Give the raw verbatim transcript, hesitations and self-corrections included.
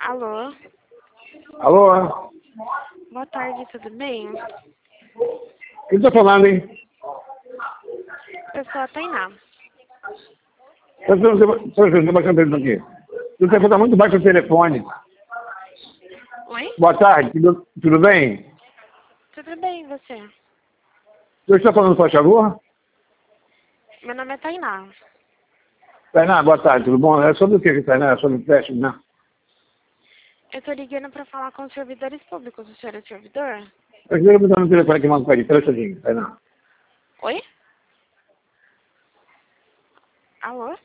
Alô? Alô? Boa tarde, tudo bem? Quem tá falando, hein? Eu sou a Tainá. Estou baixando aqui. O telefone está muito baixo o telefone. Oi? Boa tarde, tudo, tudo bem? Tudo bem, e você? Você está falando, por favor? Meu nome é Tainá. Tainá, boa tarde, tudo bom? É sobre o que, Tainá? É sobre o teste, né? Eu tô ligando pra falar com os servidores públicos. O senhor é servidor? Eu queria botar no telefone aqui, manda para ele. Espera um segundinho, Tainá. Oi? Alô?